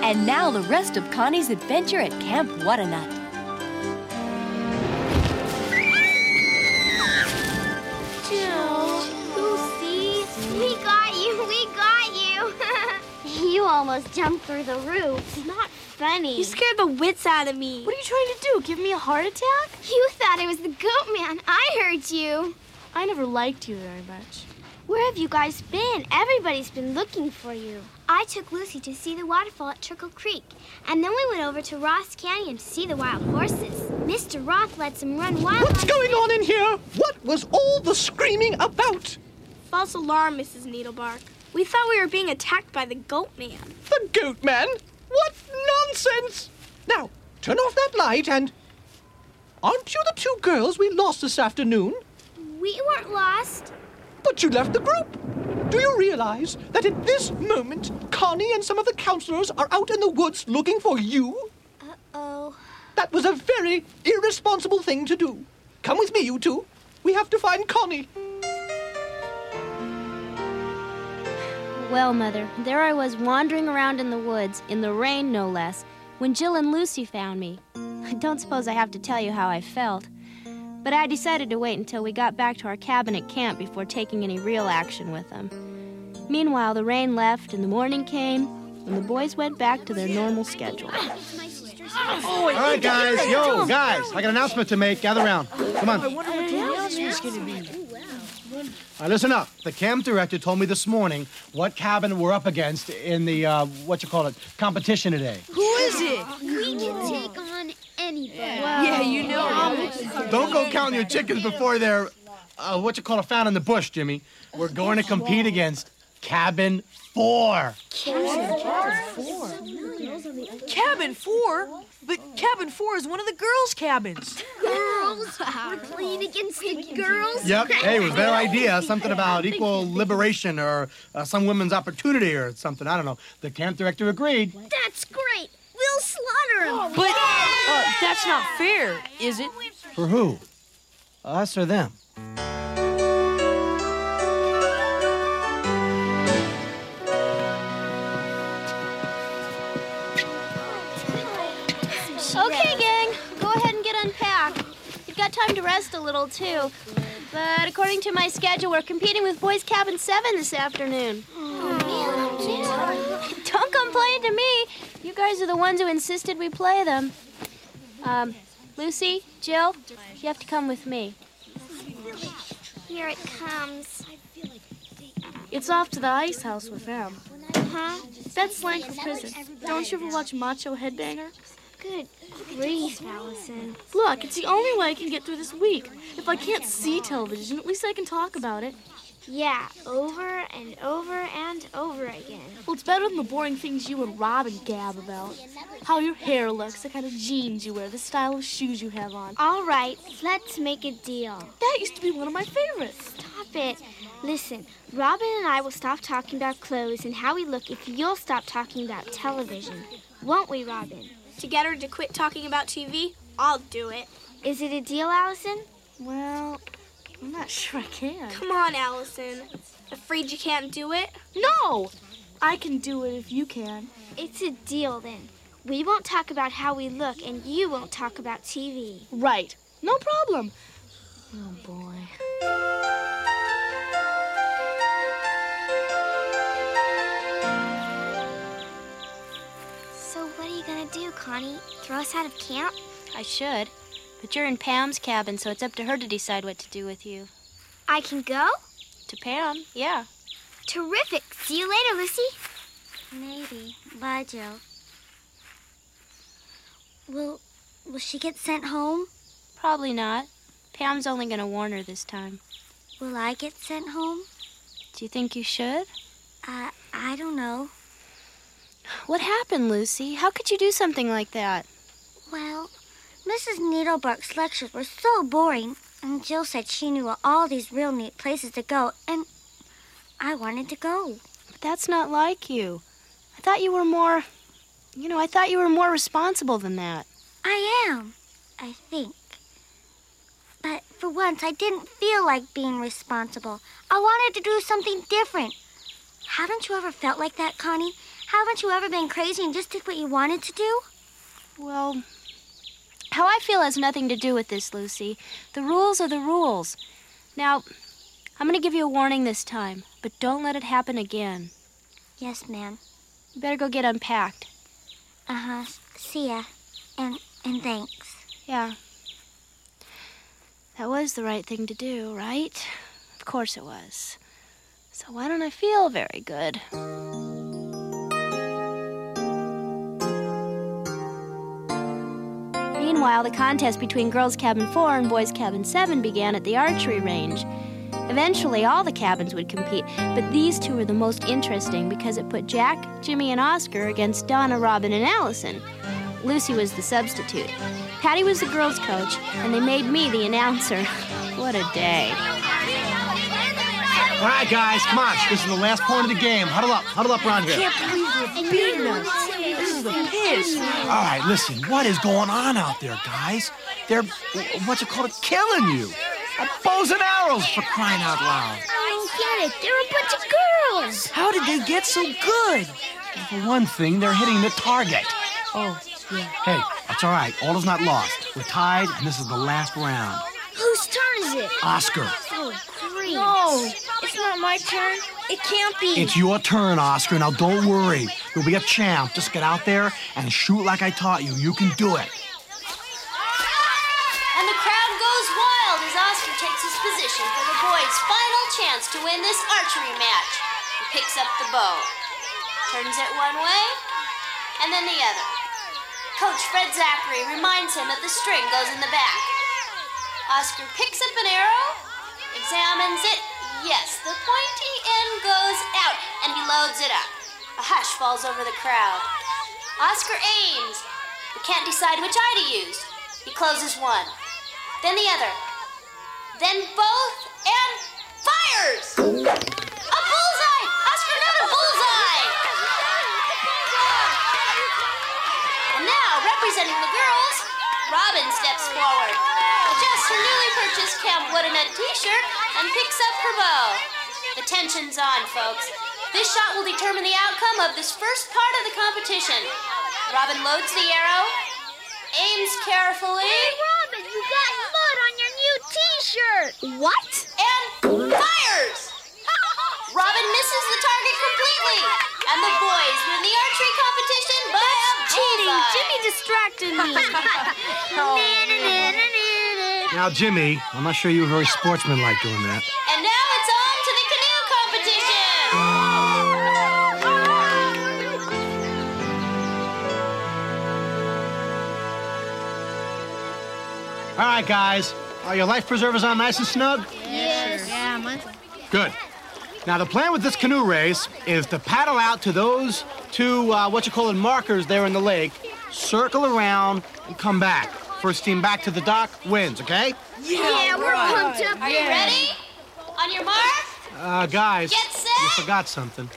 And now the rest of Connie's adventure at Camp What-A-Nut. Jill, Lucy, We got you! We got you! you almost jumped through the roof. It's not funny. You scared the wits out of me. What are you trying to do? Give me a heart attack? You thought it was the goat man. I heard you. I never liked you very much. Where have you guys been? Everybody's been looking for you. I took Lucy to see the waterfall at Trickle Creek, and then we went over to Ross Canyon to see the wild horses. Mr. Roth lets them run wild. What's going on in here? What was all the screaming about? False alarm, Mrs. Needlebark. We thought we were being attacked by the goat man. The goat man? What nonsense! Now, turn off that light and... Aren't you the two girls we lost this afternoon? We weren't lost. But you left the group. Do you realize that at this moment, Connie and some of the counselors are out in the woods looking for you? Uh-oh. That was a very irresponsible thing to do. Come with me, you two. We have to find Connie. Well, Mother, there I was wandering around in the woods, in the rain no less, when Jill and Lucy found me. I don't suppose I have to tell you how I felt. But I decided to wait until we got back to our cabin at camp before taking any real action with them. Meanwhile, the rain left and the morning came, and the boys went back to their normal schedule. All right, guys. Yo, guys, I got an announcement to make. Gather around. Come on. I wonder what the announcement's going to be. All right, listen up. The camp director told me this morning what cabin we're up against in the, competition today. Who is it? We can take on anybody. Yeah, you know. Don't go counting your chickens before they're, found in the bush, Jimmy. We're going to compete against Cabin 4. Cabin 4? But Cabin 4 is one of the girls' cabins. Girls? We're playing against the girls? Yep. Hey, it was their idea. Something about equal liberation or some women's opportunity or something. I don't know. The camp director agreed. That's great. We'll slaughter them. But that's not fair, is it? For who? Us or them? Okay, gang, go ahead and get unpacked. You've got time to rest a little, too. But according to my schedule, we're competing with Boys Cabin 7 this afternoon. Don't complain to me. You guys are the ones who insisted we play them. Lucy, Jill, you have to come with me. Here it comes. It's off to the ice house with them. Huh? That's slang for prison. Don't you ever watch Macho Headbanger? Good grief, Allison. Look, it's the only way I can get through this week. If I can't see television, at least I can talk about it. Yeah, over and over and over again. Well, it's better than the boring things you and Robin gab about. How your hair looks, the kind of jeans you wear, the style of shoes you have on. All right, let's make a deal. That used to be one of my favorites. Stop it. Listen, Robin and I will stop talking about clothes and how we look if you'll stop talking about television. Won't we, Robin? To get her to quit talking about TV, I'll do it. Is it a deal, Allison? Well, I'm not sure I can. Come on, Allison. Afraid you can't do it? No! I can do it if you can. It's a deal, then. We won't talk about how we look, and you won't talk about TV. Right. No problem. Oh, boy. So what are you going to do, Connie? Throw us out of camp? I should, but you're in Pam's cabin, so it's up to her to decide what to do with you. I can go? To Pam, yeah. Terrific. See you later, Lucy. Maybe. Bye, Jill. Will she get sent home? Probably not. Pam's only going to warn her this time. Will I get sent home? Do you think you should? I don't know. What happened, Lucy? How could you do something like that? Well, Mrs. Needlebark's lectures were so boring, and Jill said she knew all these real neat places to go, and I wanted to go. But that's not like you. I thought you were more... I thought you were more responsible than that. I am, I think. But for once, I didn't feel like being responsible. I wanted to do something different. Haven't you ever felt like that, Connie? Haven't you ever been crazy and just did what you wanted to do? Well, how I feel has nothing to do with this, Lucy. The rules are the rules. Now, I'm going to give you a warning this time, but don't let it happen again. Yes, ma'am. You better go get unpacked. Uh-huh. See ya. And thanks. Yeah. That was the right thing to do, right? Of course it was. So why don't I feel very good? Meanwhile, the contest between Girls Cabin 4 and Boys Cabin 7 began at the archery range. Eventually, all the cabins would compete, but these two were the most interesting because it put Jack, Jimmy, and Oscar against Donna, Robin, and Allison. Lucy was the substitute. Patty was the girls' coach, and they made me the announcer. What a day. All right, guys, come on. This is the last point of the game. Huddle up around here. Can't believe they're beating us. This is the piss. All right, listen, what is going on out there, guys? They're, killing you. Bows and arrows, for crying out loud. I don't get it. They're a bunch of girls. How did they get so good? For one thing, they're hitting the target. Oh, yeah. Hey, that's all right. All is not lost. We're tied, and this is the last round. Whose turn is it? Oscar. Oh, great. No, it's not my turn. It can't be. It's your turn, Oscar. Now, don't worry. You'll be a champ. Just get out there and shoot like I taught you. You can do it. And the crowd goes wild as Oscar takes his position for the boys' final chance to win this archery match. He picks up the bow, turns it one way, and then the other. Coach Fred Zachary reminds him that the string goes in the back. Oscar picks up an arrow, examines it. Yes, the pointy end goes out, and he loads it up. A hush falls over the crowd. Oscar aims, but can't decide which eye to use. He closes one, then the other, then both, and fires! A bullseye! Oscar got a bullseye! And now, representing the girls, Robin steps forward, adjusts her newly purchased Camp Woodenut t-shirt, and picks up her bow. The tension's on, folks. This shot will determine the outcome of this first part of the competition. Robin loads the arrow, aims carefully. Hey, Robin, you got mud on your new t-shirt. What? And fires! Robin misses the target completely, and the boys win the archery competition by a Cheating. bullseye. Jimmy distracted me. Now, Jimmy, I'm not sure you were very sportsmanlike doing that. And now it's on to the canoe competition. All right, guys. Are your life preservers on nice and snug? Yes. Yeah, mine's Good. Now, the plan with this canoe race is to paddle out to those two, markers there in the lake, circle around, and come back. First team back to the dock wins, okay? Yeah, we're pumped up. Are you ready? On your mark? Guys, Get set. you forgot something.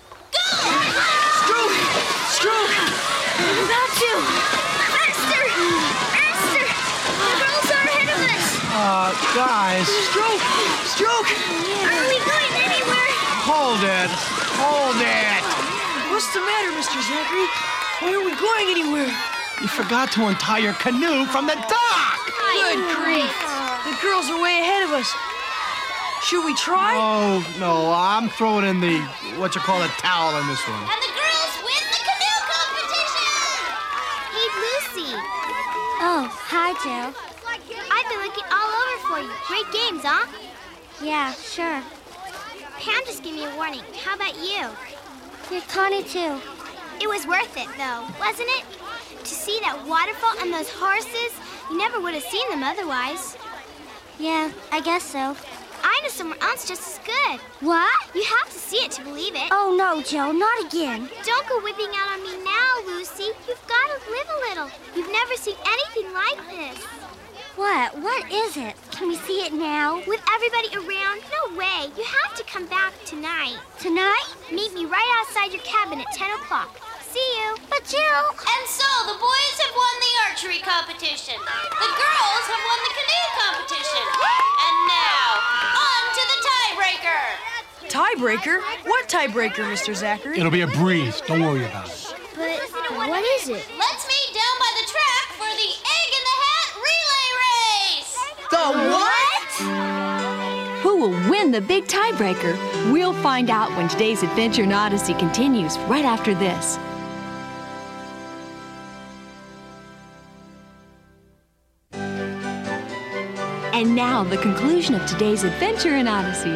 Stroke! About to. Faster! Faster! The girls are ahead of us. Guys. Stroke! Are we going anywhere? Hold it. What's the matter, Mr. Zachary? Why aren't we going anywhere? You forgot to untie your canoe from the dock. Good grief. The girls are way ahead of us. Should we try? Oh, no, I'm throwing in the, towel in this one. And the girls win the canoe competition. Hey, Lucy. Oh, hi, Jill. I've been looking all over for you. Great games, huh? Yeah, sure. Pam just gave me a warning. How about you? Yeah, Connie, too. It was worth it, though, wasn't it? To see that waterfall and those horses, you never would have seen them otherwise. Yeah, I guess so. I know somewhere else just as good. What? You have to see it to believe it. Oh, no, Jill, not again. Don't go whipping out on me now, Lucy. You've got to live a little. You've never seen anything like this. What? What is it? Can we see it now? With everybody around? No way. You have to come back tonight. Tonight? Meet me right outside your cabin at 10 o'clock. See you. But, Jill... And so the boys have won the archery competition. The girls have won the canoe competition. And now, on to the tiebreaker. Tiebreaker? What tiebreaker, Mr. Zachary? It'll be a breeze. Don't worry about it. But what is it? Let's meet down by the track for the Egg in the Hat relay race! The what? Who will win the big tiebreaker? We'll find out when today's adventure in Odyssey continues right after this. And now, the conclusion of today's adventure in Odyssey.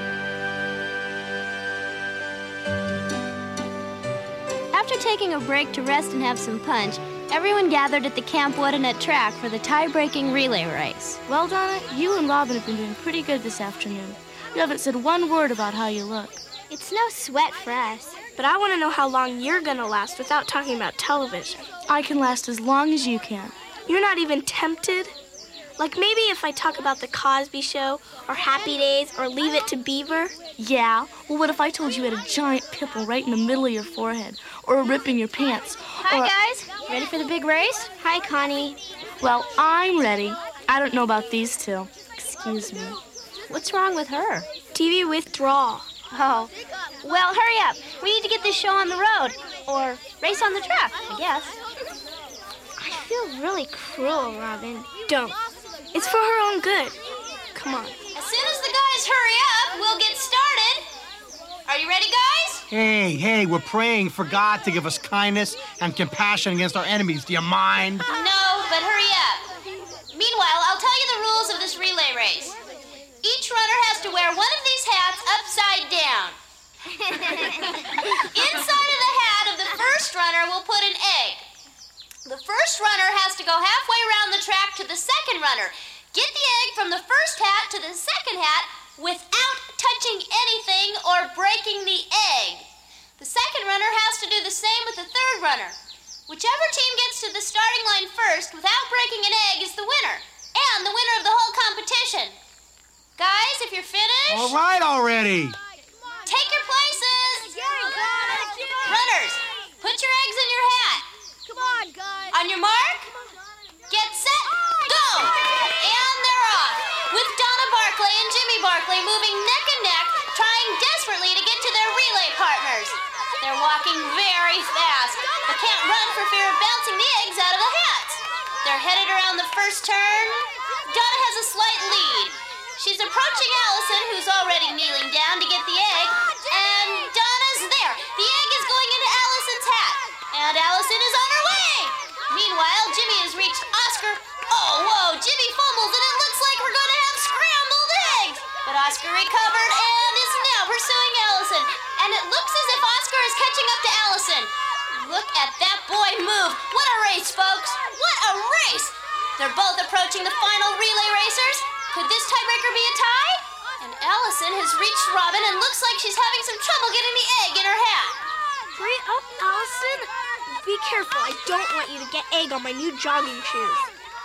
After taking a break to rest and have some punch, everyone gathered at the Camp Woodenut track for the tie-breaking relay race. Well, Donna, you and Robin have been doing pretty good this afternoon. You haven't said one word about how you look. It's no sweat for us. But I want to know how long you're going to last without talking about television. I can last as long as you can. You're not even tempted? Like maybe if I talk about the Cosby Show, or Happy Days, or Leave It to Beaver? Yeah? Well, what if I told you you had a giant pimple right in the middle of your forehead, or a rip in your pants? Hi, guys. Ready for the big race? Hi, Connie. Well, I'm ready. I don't know about these two. Excuse me. What's wrong with her? TV withdrawal. Oh, well, hurry up. We need to get this show on the road. Or race on the track, I guess. I feel really cruel, Robin. Don't. It's for her own good. Come on. As soon as the guys hurry up, we'll get started. Are you ready, guys? Hey, we're praying for God to give us kindness and compassion against our enemies. Do you mind? No, but hurry up. Meanwhile, I'll tell you the rules of this relay race. Each runner has to wear one of these hats upside down. Inside of the hat of the first runner, we'll put an egg. The first runner has to go halfway around the track to the second runner. Get the egg from the first hat to the second hat without touching anything or breaking the egg. The second runner has to do the same with the third runner. Whichever team gets to the starting line first without breaking an egg is the winner, and the winner of the whole competition. Guys, if you're finished... All right already. Take your places. Runners, put your eggs in your hat. Come on, guys. On your mark, get set, go! And they're off, with Donna Barclay and Jimmy Barclay moving neck and neck, trying desperately to get to their relay partners. They're walking very fast, but can't run for fear of bouncing the eggs out of the hats. They're headed around the first turn. Donna has a slight lead. She's approaching Allison, who's already kneeling down to get the egg, and Donna's there. The egg is going into Allison's hat, and Allison is on her way. Meanwhile, Jimmy has reached Oscar. Oh, whoa, Jimmy fumbles, and it looks like we're going to have scrambled eggs. But Oscar recovered and is now pursuing Allison, and it looks as if Oscar is catching up to Allison. Look at that boy move. What a race, folks. What a race. They're both approaching the final relay racers. Could this tiebreaker be a tie? And Allison has reached Robin and looks like she's having some trouble getting the egg in her hat. Hurry up, Allison. Be careful. I don't want you to get egg on my new jogging shoes.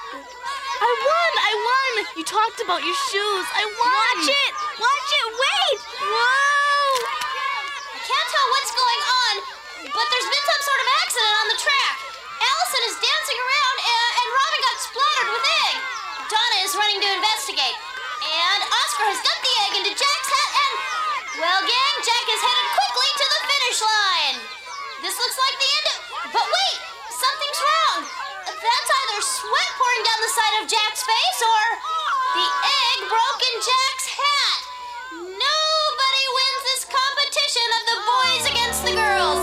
I won! You talked about your shoes. I won! Watch it! Wait! Whoa! I can't tell what's going on, but there's been some sort of accident on the track. Allison is dancing around and Robin got splattered with egg. Donna is running to investigate. And Oscar has dumped the egg into Jack's hat and... Well, gang, Jack is headed quickly to the finish line. This looks like the end of... But wait! Something's wrong. That's either sweat pouring down the side of Jack's face or... The egg broke in Jack's hat. Nobody wins this competition of the boys against the girls.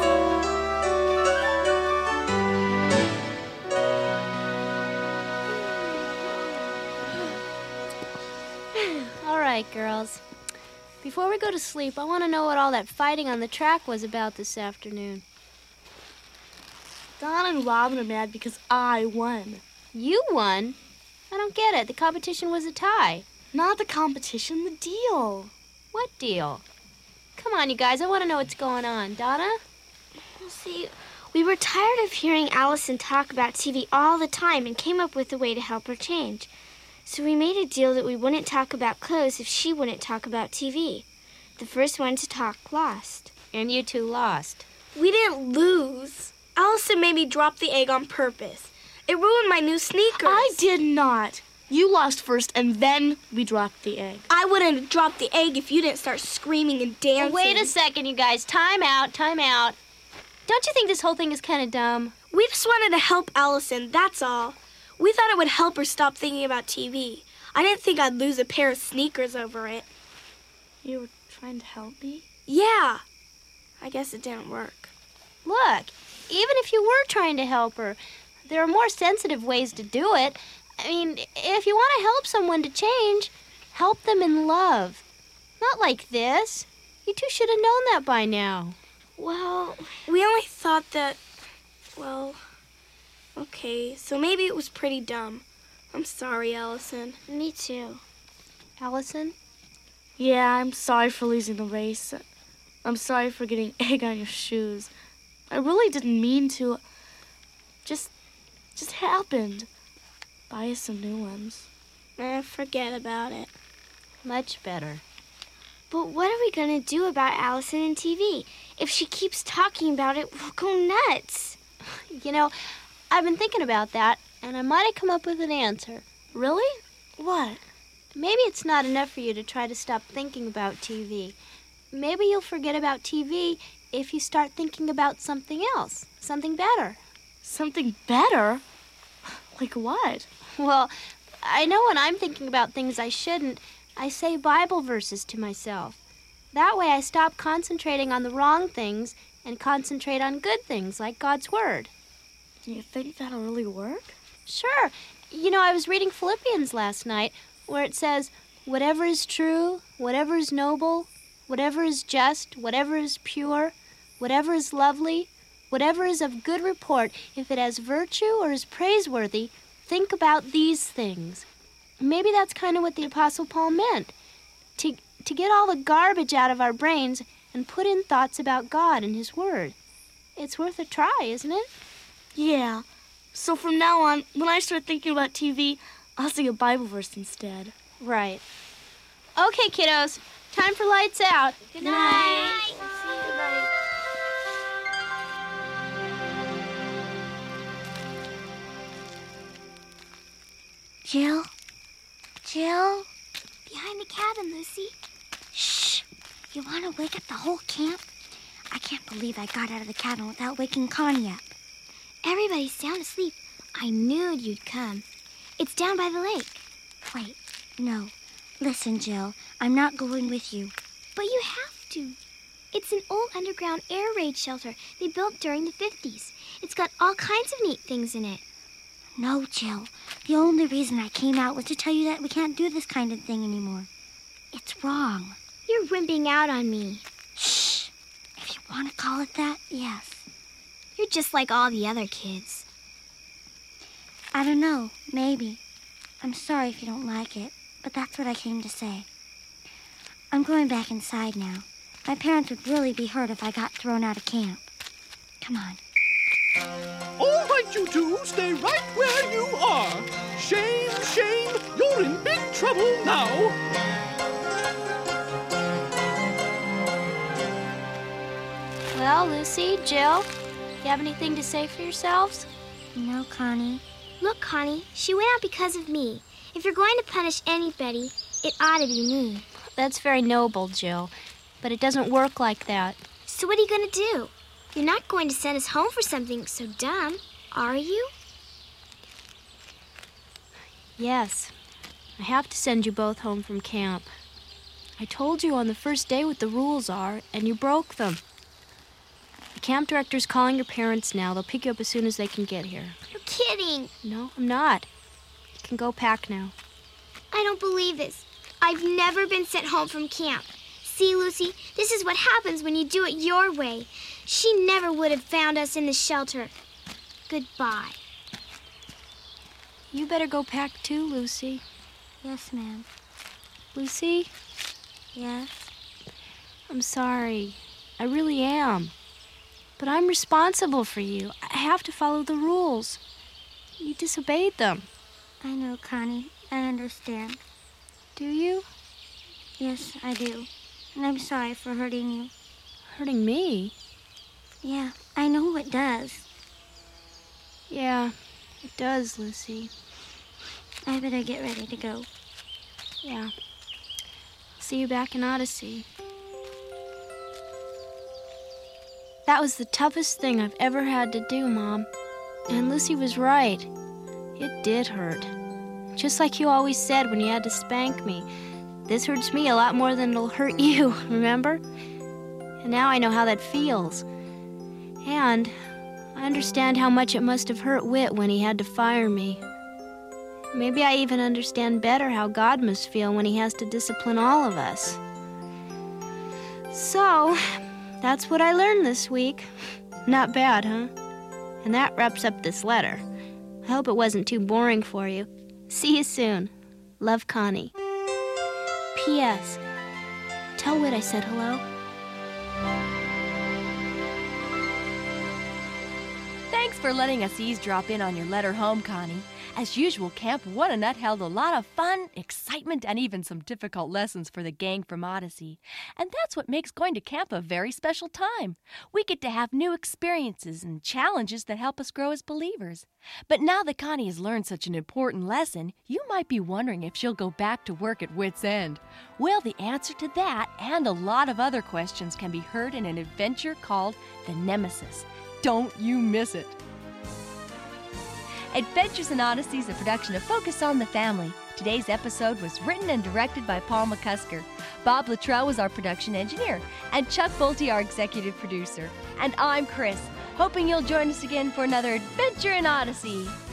All right, girls. Before we go to sleep, I want to know what all that fighting on the track was about this afternoon. Donna and Robin are mad because I won. You won? I don't get it. The competition was a tie. Not the competition, the deal. What deal? Come on, you guys. I want to know what's going on. Donna? See, we were tired of hearing Allison talk about TV all the time and came up with a way to help her change. So we made a deal that we wouldn't talk about clothes if she wouldn't talk about TV. The first one to talk lost. And you two lost. We didn't lose. Allison made me drop the egg on purpose. It ruined my new sneakers. I did not. You lost first, and then we dropped the egg. I wouldn't have dropped the egg if you didn't start screaming and dancing. Wait a second, you guys. Time out, time out. Don't you think this whole thing is kind of dumb? We just wanted to help Allison, that's all. We thought it would help her stop thinking about TV. I didn't think I'd lose a pair of sneakers over it. You were trying to help me? Yeah. I guess it didn't work. Look, even if you were trying to help her, there are more sensitive ways to do it. I mean, if you want to help someone to change, help them in love. Not like this. You two should have known that by now. Well, we only thought that, well, okay, so maybe it was pretty dumb. I'm sorry, Allison. Me too. Allison? Yeah, I'm sorry for losing the race. I'm sorry for getting egg on your shoes. I really didn't mean to. Just happened. Buy us some new ones. Forget about it. Much better. But what are we going to do about Allison and TV? If she keeps talking about it, we'll go nuts. You know, I've been thinking about that, and I might have come up with an answer. Really? What? Maybe it's not enough for you to try to stop thinking about TV. Maybe you'll forget about TV if you start thinking about something else, something better. Something better? Like what? Well, I know when I'm thinking about things I shouldn't, I say Bible verses to myself. That way I stop concentrating on the wrong things and concentrate on good things like God's Word. Do you think that'll really work? Sure. You know, I was reading Philippians last night where it says, whatever is true, whatever is noble, whatever is just, whatever is pure, whatever is lovely, whatever is of good report, if it has virtue or is praiseworthy, think about these things. Maybe that's kind of what the Apostle Paul meant. To get all the garbage out of our brains and put in thoughts about God and His Word. It's worth a try, isn't it? Yeah. So from now on, when I start thinking about TV, I'll sing a Bible verse instead. Right. Okay, kiddos. Time for lights out. Good night. Good night. Jill? Jill? Behind the cabin, Lucy. Shh. You want to wake up the whole camp? I can't believe I got out of the cabin without waking Connie up. Everybody's sound asleep. I knew you'd come. It's down by the lake. Wait, no. Listen, Jill, I'm not going with you. But you have to. It's an old underground air raid shelter they built during the 50s. It's got all kinds of neat things in it. No, Jill. The only reason I came out was to tell you that we can't do this kind of thing anymore. It's wrong. You're wimping out on me. Shh. If you want to call it that, yes. You're just like all the other kids. I don't know. Maybe. I'm sorry if you don't like it, but that's what I came to say. I'm going back inside now. My parents would really be hurt if I got thrown out of camp. Come on. All right, you two, stay right where you are. Shame, shame, you're in big trouble now. Well, Lucy, Jill, you have anything to say for yourselves? No, Connie. Look, Connie, she went out because of me. If you're going to punish anybody, it ought to be me. That's very noble, Jill, but it doesn't work like that. So what are you going to do? You're not going to send us home for something so dumb, are you? Yes, I have to send you both home from camp. I told you on the first day what the rules are, and you broke them. The camp director's calling your parents now. They'll pick you up as soon as they can get here. You're kidding. No, I'm not. You can go pack now. I don't believe this. I've never been sent home from camp. See, Lucy, this is what happens when you do it your way. She never would have found us in the shelter. Goodbye. You better go pack too, Lucy. Yes, ma'am. Lucy? Yes? I'm sorry. I really am. But I'm responsible for you. I have to follow the rules. You disobeyed them. I know, Connie. I understand. Do you? Yes, I do. And I'm sorry for hurting you. Hurting me? Yeah, I know it does. Yeah, it does, Lucy. I better get ready to go. Yeah. See you back in Odyssey. That was the toughest thing I've ever had to do, Mom. And Lucy was right. It did hurt. Just like you always said when you had to spank me. This hurts me a lot more than it'll hurt you, remember? And now I know how that feels. And I understand how much it must have hurt Whit when he had to fire me. Maybe I even understand better how God must feel when he has to discipline all of us. So, that's what I learned this week. Not bad, huh? And that wraps up this letter. I hope it wasn't too boring for you. See you soon. Love, Connie. P.S. Tell Whit I said hello. Thanks for letting us eavesdrop in on your letter home, Connie. As usual, Camp What a Nut held a lot of fun, excitement, and even some difficult lessons for the gang from Odyssey. And that's what makes going to camp a very special time. We get to have new experiences and challenges that help us grow as believers. But now that Connie has learned such an important lesson, you might be wondering if she'll go back to work at Whit's End. Well, the answer to that and a lot of other questions can be heard in an adventure called The Nemesis. Don't you miss it. Adventures in Odyssey is a production of Focus on the Family. Today's episode was written and directed by Paul McCusker. Bob Luttrell was our production engineer, and Chuck Bolte our executive producer. And I'm Chris, hoping you'll join us again for another Adventure in Odyssey.